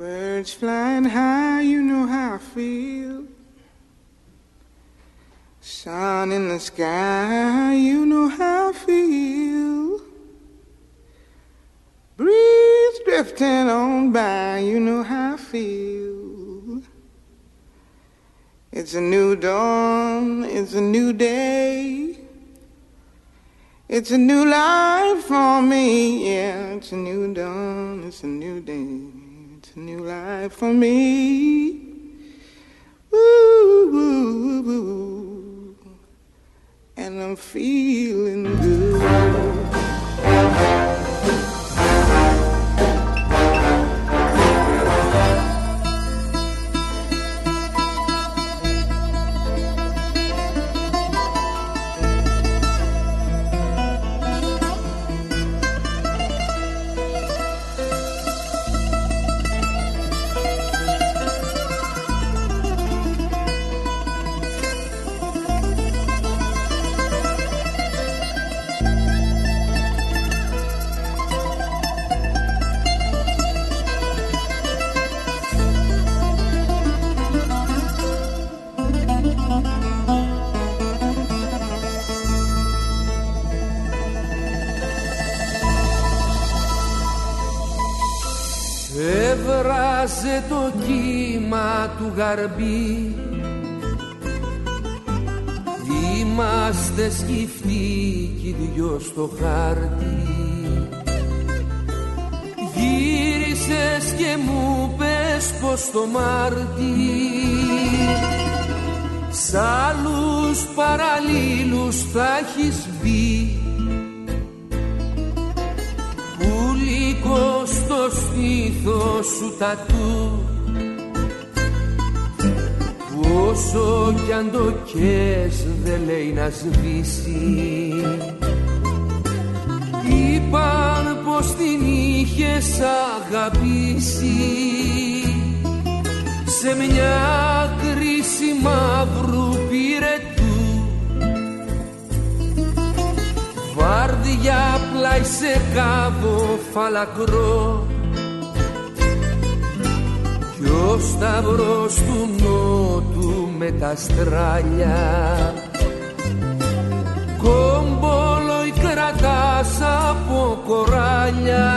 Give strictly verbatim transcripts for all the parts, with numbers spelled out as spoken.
Birds flying high, you know how I feel. Sun in the sky, you know how I feel. Breeze drifting on by, you know how I feel. It's a new dawn, it's a new day. It's a new life for me, yeah. It's a new dawn, it's a new day. It's a new life for me. Woo, woo, woo. And I'm feeling good. Έβραζε το κύμα του γαρμπή. Είμαστε σκυφτοί κι οι δυο στο χάρτη. Γύρισες και μου πες πως το Μάρτι σ' άλλους παραλλήλους θα έχεις μπει. Πουλικό στο στήθος σου τατού, που όσο κι αν το κες δεν λέει να σβήσει. Είπαν πως την είχες αγαπήσει σε μια κρίση μαύρου πυρετού. Βάρδια πλάι σε κάβο φαλακρό κι ο σταυρός του νότου με τα στράλια. Κόμπολοι κρατάς από κοράλια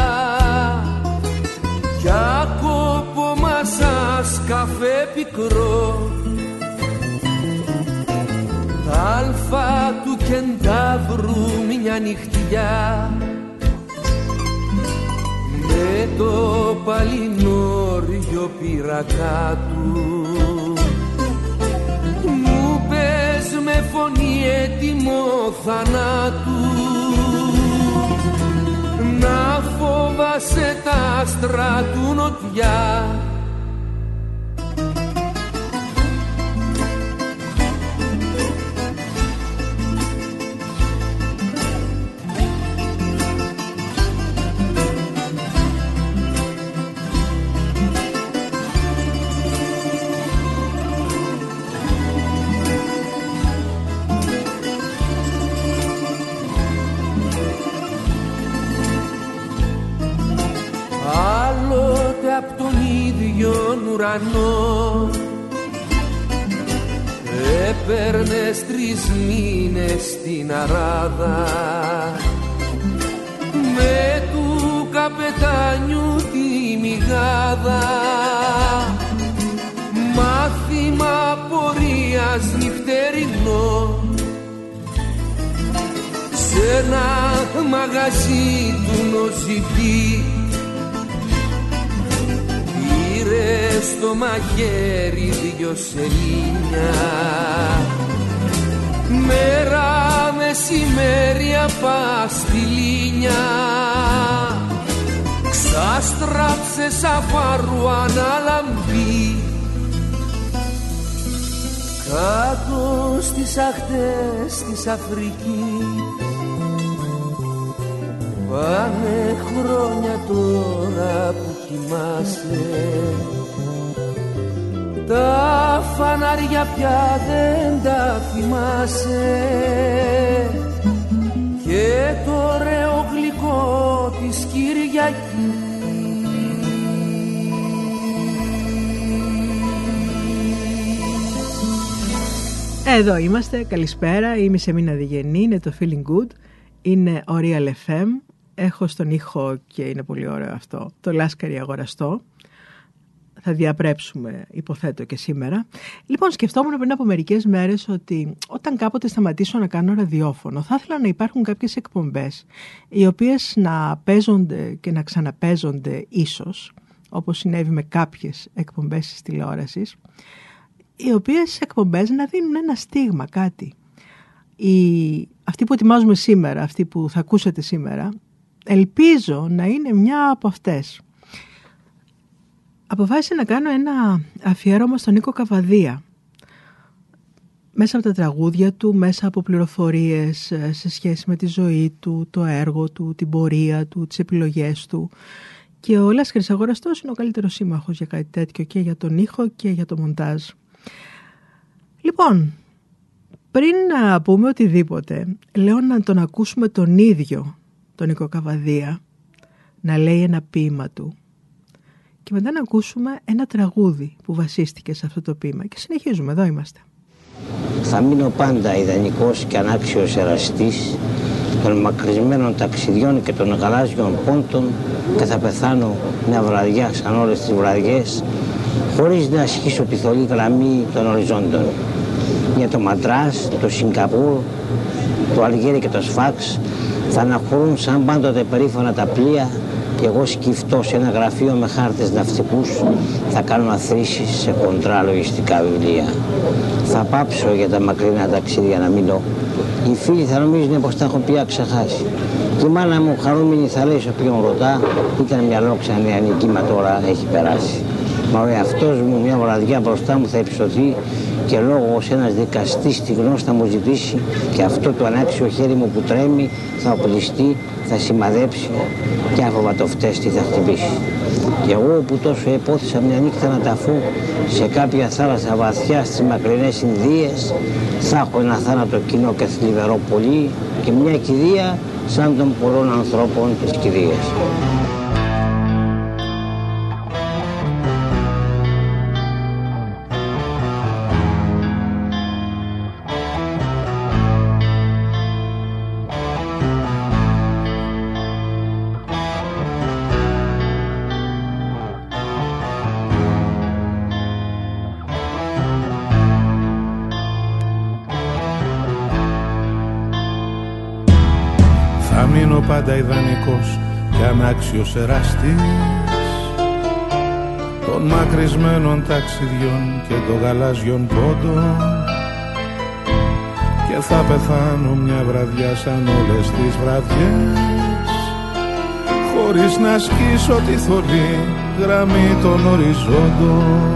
κι άκοπο μασάς καφέ πικρό. Τα αλφα του κεντάβρου μια νυχτιά με το παλινόριο πυρακά του. Μου πες με φωνή έτοιμο θανάτου να φοβάσαι τα άστρα του νοτιά. Απ' τον ίδιο ουρανό έπαιρνες τρεις μήνες στην Αράδα με του καπετάνιου τη μηγάδα. Μάθημα πορείας νυχτερινό σε ένα μαγαζί του νοζητή. Στο μαχαίρι δυο σελήνια μέρα μεσημέρι απαστηλίνια. Ξάστραψε σαφάρου αναλαμπή κάτω στις αχτές της Αφρικής. Πάνε χρόνια τώρα που κοιμάσαι, τα φανάρια πια δεν τα θυμάσαι και το ωραίο γλυκό της Κυριακής. εδώ είμαστε, καλησπέρα, είμαι η Σεμίνα Διγενή, είναι το Feeling Good, είναι ο Real εφ εμ, έχω στον ήχο και είναι πολύ ωραίο αυτό, το Λάσκαρη Αγοραστό. Θα διαπρέψουμε, υποθέτω, και σήμερα. Λοιπόν, σκεφτόμουν πριν από μερικές μέρες ότι όταν κάποτε σταματήσω να κάνω ραδιόφωνο, θα ήθελα να υπάρχουν κάποιες εκπομπές οι οποίες να παίζονται και να ξαναπαίζονται ίσως, όπως συνέβη με κάποιες εκπομπές της τηλεόρασης, οι οποίες εκπομπές να δίνουν ένα στίγμα, κάτι. Οι... Αυτή που ετοιμάζουμε σήμερα, αυτή που θα ακούσετε σήμερα, ελπίζω να είναι μια από αυτές. Αποφάσισα να κάνω ένα αφιέρωμα στον Νίκο Καβαδία. Μέσα από τα τραγούδια του, μέσα από πληροφορίες σε σχέση με τη ζωή του, το έργο του, την πορεία του, τις επιλογές του. Και ο Λάσκαρης Αγοραστός είναι ο καλύτερος σύμμαχος για κάτι τέτοιο, και για τον ήχο και για το μοντάζ. Λοιπόν, πριν να πούμε οτιδήποτε, λέω να τον ακούσουμε τον ίδιο, τον Νίκο Καβαδία, να λέει ένα ποίημα του. Και μετά να ακούσουμε ένα τραγούδι που βασίστηκε σε αυτό το ποίημα. Και συνεχίζουμε, εδώ είμαστε. Θα μείνω πάντα ιδανικός και ανάξιος εραστής των μακρισμένων ταξιδιών και των γαλάζιων πόντων, και θα πεθάνω μια βραδιά σαν όλες τις βραδιές, χωρίς να ασχίσω τη θολή γραμμή των οριζόντων. Για το Μαντράς, το Σιγκαπούρ, το Αλγέρι και το Σφάξ θα αναχωρούν σαν πάντοτε περήφανα τα πλοία, και εγώ σκυφτώ σε ένα γραφείο με χάρτες ναυτικούς θα κάνω αθροίσεις σε χοντρά λογιστικά βιβλία. Θα πάψω για τα μακρινά ταξίδια να μιλώ. Οι φίλοι θα νομίζουν πως τα έχω πια ξεχάσει. Και η μάνα μου χαρούμενη θα λέει σε όποιον ρωτά, ήταν μια λόξα νεανική, μα τώρα έχει περάσει. Μα ο εαυτός μου μια βραδιά μπροστά μου θα υψωθεί και λόγω ως ένας δικαστής τη γνώση θα μου ζητήσει, και αυτό το ανάξιο χέρι μου που τρέμει θα οπλιστεί, θα σημαδέψει και άφοβα το φτέστη θα χτυπήσει. Και εγώ που τόσο επόθησα μια νύχτα να ταφώ σε κάποια θάλασσα βαθιά στις μακρινές Ινδίες, θα έχω ένα θάνατο κοινό και θλιβερό πολύ και μια κηδεία σαν των πολλών ανθρώπων της κηδείας. Πάντα ιδανικός και ανάξιος εραστής των μακρισμένων ταξιδιών και των γαλάζιων πόντων, και θα πεθάνω μια βραδιά σαν όλες τις βραδιές, χωρίς να σκίσω τη θολή γραμμή των οριζόντων.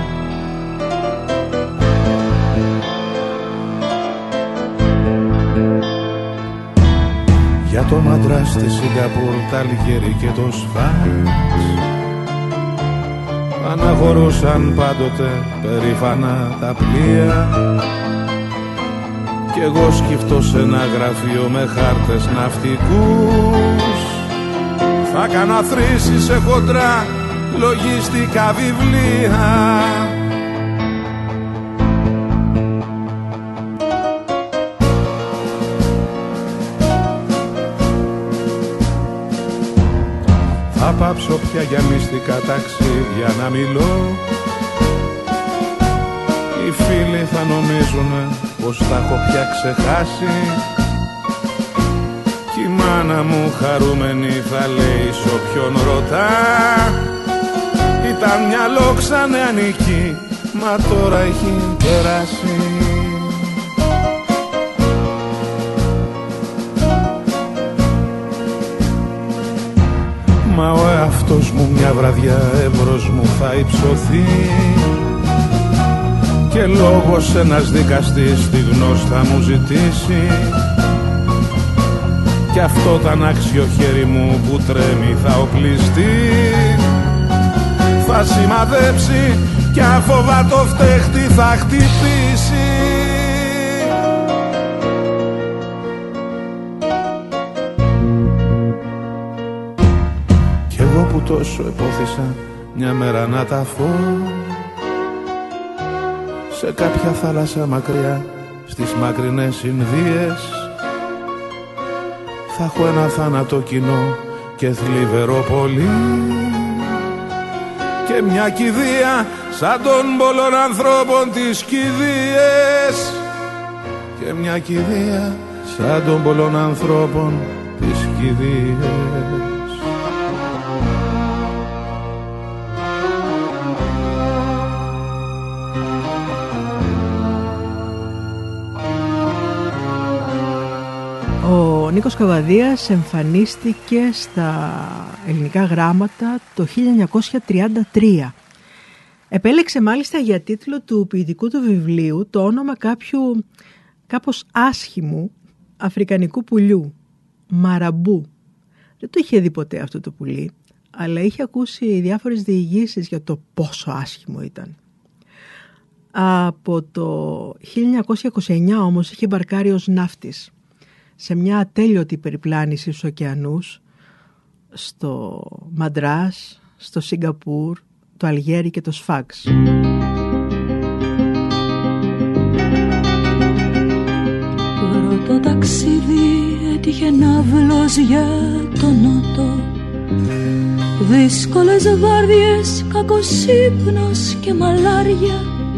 Για το Μαντράς, τη Σιγκαπούρ, τα Αλγέρι και το Σφάξ αναχωρούσαν πάντοτε περήφανα τα πλοία, κι εγώ σκυφτώ σε ένα γραφείο με χάρτες ναυτικούς θα κάνω αθροίσεις σε χοντρά λογιστικά βιβλία. Θα πάψω πια για μυστικά ταξίδια να μιλώ. Οι φίλοι θα νομίζουνε πως τα έχω πια ξεχάσει, κι η μάνα μου χαρούμενη θα λέει σ' όποιον ρωτά, ήταν μια λόξα νεανική, μα τώρα έχει περάσει. Μα ο εαυτός μου μια βραδιά εμπρός μου θα υψωθεί, και λόγος ένας δικαστής τη γνώση θα μου ζητήσει, κι αυτό το ανάξιο χέρι μου που τρέμει θα οπλιστεί, θα σημαδέψει κι αφόβα το φτέχτη θα χτυπήσει. Κι εγώ που τόσο επόθησα μια μέρα να ταφώ σε κάποια θάλασσα μακριά στις μακρινές Ινδίες. Θα έχω ένα θάνατο κοινό και θλιβερό πολύ και μια κηδεία σαν των πολλών ανθρώπων τις κηδείες, και μια κηδεία σαν των πολλών ανθρώπων τις κηδείες. Ο Νίκος Καβαδίας εμφανίστηκε στα ελληνικά γράμματα το χίλια εννιακόσια τριάντα τρία. Επέλεξε μάλιστα για τίτλο του ποιητικού του βιβλίου το όνομα κάποιου κάπως άσχημου αφρικανικού πουλιού, Μαραμπού. Δεν το είχε δει ποτέ αυτό το πουλί, αλλά είχε ακούσει διάφορες διηγήσεις για το πόσο άσχημο ήταν. Από το χίλια εννιακόσια είκοσι εννιά όμως είχε μπαρκάρει ως ναύτης σε μια ατέλειωτη περιπλάνηση στους ωκεανούς, στο Μαντράς, στο Σιγκαπούρ, το Αλγέρι και το Σφάξ. Πρώτο ταξίδι έτυχε ναύλος για τον νότο. Δύσκολες βάρδιες, κακός ύπνος και μαλάρια.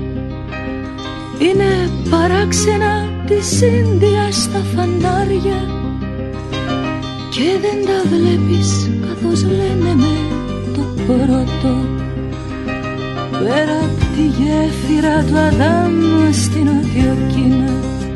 Είναι παράξενα της Ίνδιας στα φανάρια και δεν τα βλέπεις καθώς λένε με το πρώτο. Πέρα απ' τη γέφυρα του Αδάμ στην Νότιο Κίνα,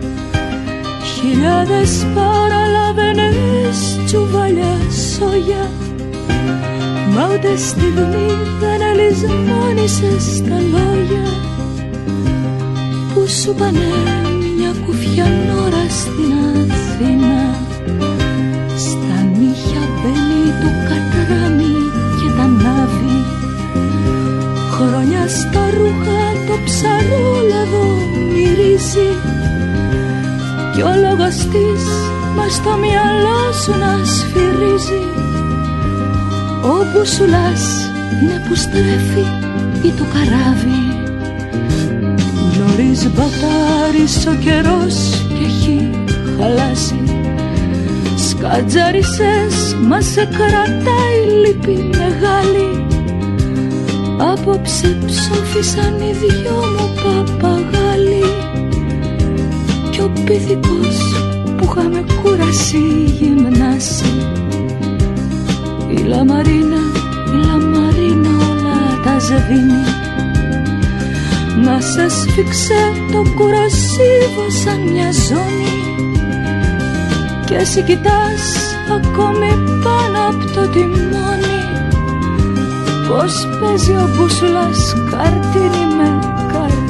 χιλιάδες παραλαβαίνες τσουβάλια σόγια, μα ούτε στιγμή δεν ελισμόνησες τα λόγια που σου πάνε μια κουφιανόρα στην Αθήνα. Στα νύχια μπαίνει το κατράμι και τα ναύη, χρόνια στα ρούχα το ψαρόλαδο μυρίζει, κι ο λόγος της μας στο μυαλό σου να σφυρίζει. Ο μπουσουλάς είναι που στρέφει ή το καράβι. Νωρίς μπατάρεις ο καιρός και έχει χαλάσει. Σκατζάρισες μα σε κρατάει λύπη μεγάλη. Απόψε ψόφισαν οι δυο μου παπαγάλοι, κι ο πυθικός που είχαμε κούραση γυμνάσει. Η λαμαρίνα, η λαμαρίνα όλα τα σβήνει. Μας έσφιξε το κουρασίβο σαν μια ζώνη, και εσύ κοιτάς ακόμη πάνω από το τιμόνι πως παίζει ο μπούσουλας καρτίνι με καρτίνι.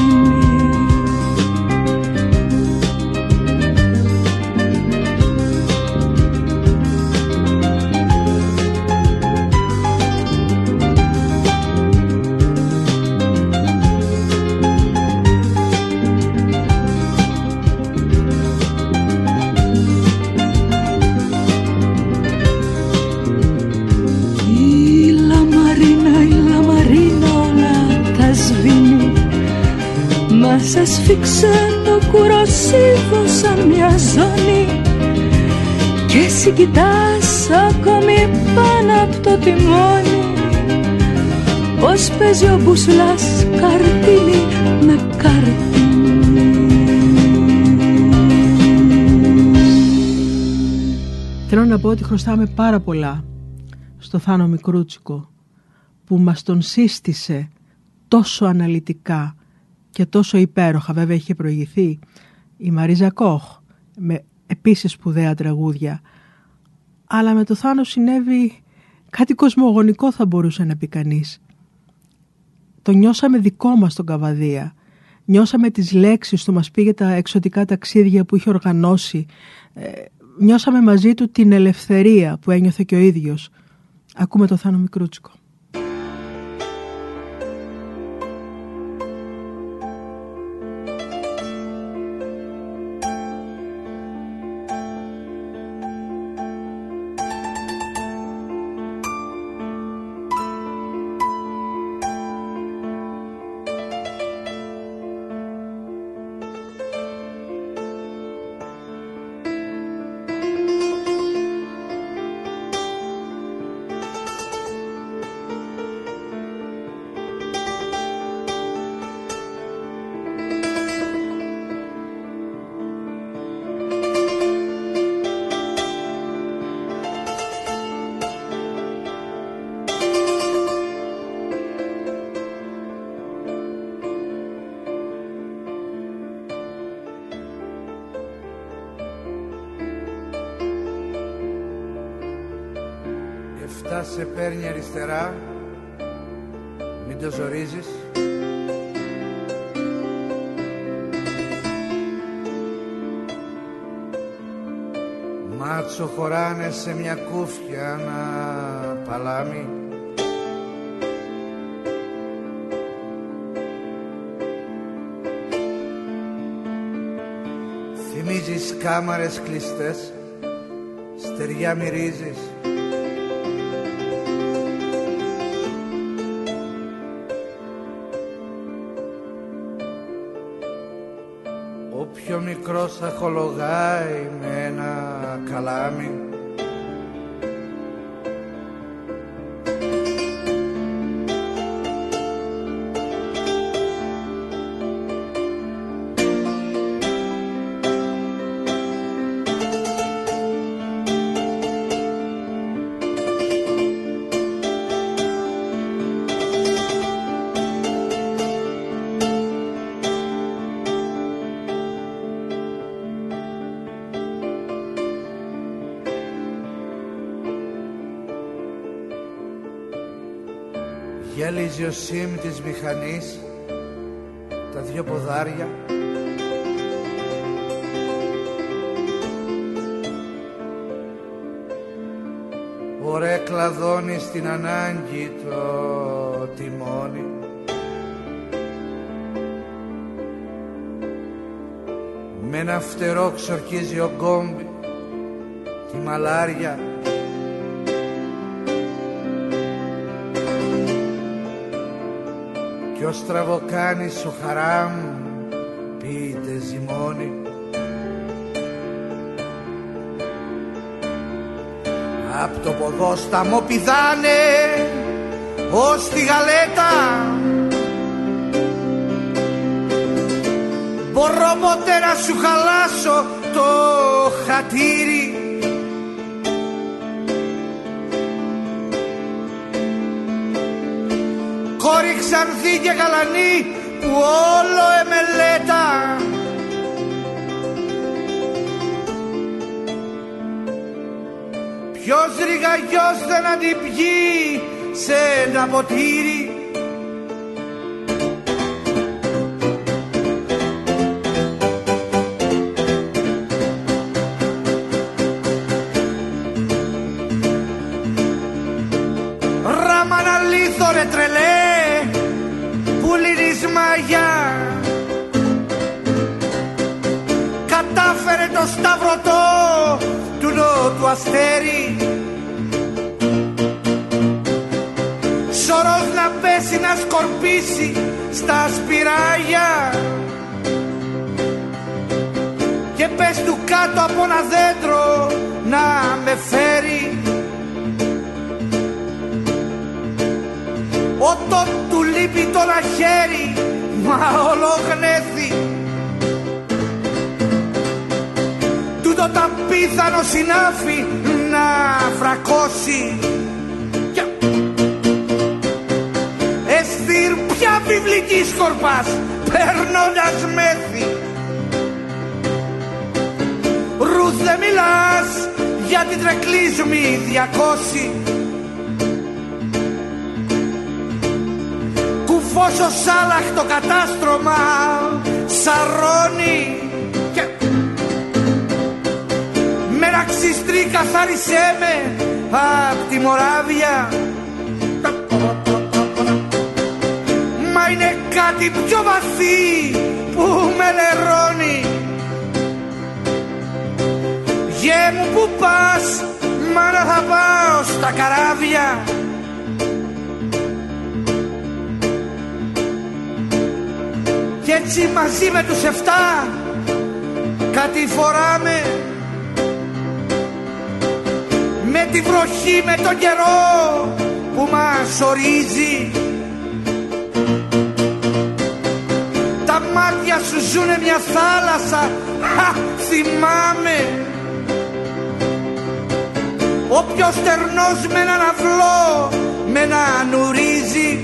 Σε σφίξε το κουρασίβο σαν μια ζώνη, και εσύ κοιτάς ακόμη πάνω από το τιμόνι πως παίζει ο μπούσουλας καρτίνι με καρτίνι. Θέλω να πω ότι χρωστάμε πάρα πολλά στο Θάνο Μικρούτσικο, που μας τον σύστησε τόσο αναλυτικά και τόσο υπέροχα. Βέβαια είχε προηγηθεί η Μαρίζα Κόχ με επίσης σπουδαία τραγούδια, αλλά με το Θάνο συνέβη κάτι κοσμογονικό, θα μπορούσε να πει κανείς. Το νιώσαμε δικό μας τον Καβαδία, νιώσαμε τις λέξεις του, μας πήγε τα εξωτικά ταξίδια που είχε οργανώσει, ε, νιώσαμε μαζί του την ελευθερία που ένιωθε και ο ίδιος. Ακούμε το Θάνο Μικρούτσικο. σε παίρνει αριστερά, μην το ζορίζεις. Μάτσο χωράνε σε μια κούφια ένα παλάμι. Θυμίζεις κάμαρες κλειστές, στεριά μυρίζεις. Ο πιο μικρός αχολογάει με ένα καλάμι. Γέλιζε ο σίμ της μηχανής, τα δυο ποδάρια. Ωραία κλαδώνει στην ανάγκη το τιμόνι. Με ένα φτερό ξορκίζει ο γκόμπι τη μαλάρια. Κι ο στραβοκάνης ο χαράμ πείτε ζυμώνει. Απ' το ποδόσταμο πηδάνε ως τη γαλέτα. Μπορώ ποτέ να σου χαλάσω το χατήρι. Κόρη ξανθή και γαλανή που όλο εμελέτα. Ποιος ρηγαγιός δεν αντιπιεί σε ένα ποτήρι. Ράμανα λίθο ρε τρελέ που λύνεις μαγιά. Κατάφερε το σταυρωτό του νότου αστέρι. Σωρός να πέσει να σκορπίσει στα σπυράγια. Και πες του κάτω από ένα δέντρο να με φέρει. Όταν του λείπει το ένα χέρι, μα ολογνέθη. Τούτο τα πίθανο συνάφι να φρακώσει. Εστήρ πια βιβλική σκορπάς, παίρνοντας μέθη. Ρουθ δεν μιλάς για την τρεκλίσμη διακόση. Κουφός ο σάλαχτο κατάστρωμα σαρώνει. Μεραξιστρή καθάρισέ με απ' τη Μοράβια. Μα είναι κάτι πιο βαθύ που με λερώνει. Γε μου που πας, μάνα θα πάω στα καράβια. Κι έτσι μαζί με τους εφτά κάτι φοράμε. Με τη βροχή, με τον καιρό που μας ορίζει. Τα μάτια σου ζουνε μια θάλασσα, χα, θυμάμαι. Όποιος στερνός με έναν αυλό, με έναν ουρίζει.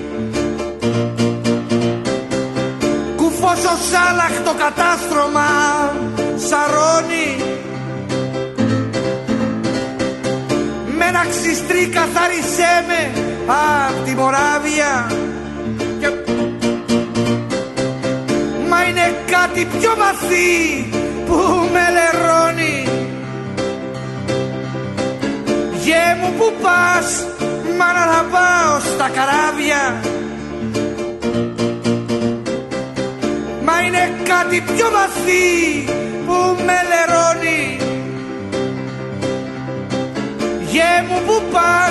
Κουφός ο σάλαχτο κατάστρωμα σαρώνει. Με ένα εντάξει στρίκα καθάρισέ με απ' τη Μοράβια. Και... μα είναι κάτι πιο βαθύ που με λερώνει. Γε μου που πας, μάνα θα πάω στα καράβια. Μα είναι κάτι πιο βαθύ που με λερώνει. Γε μου που πας,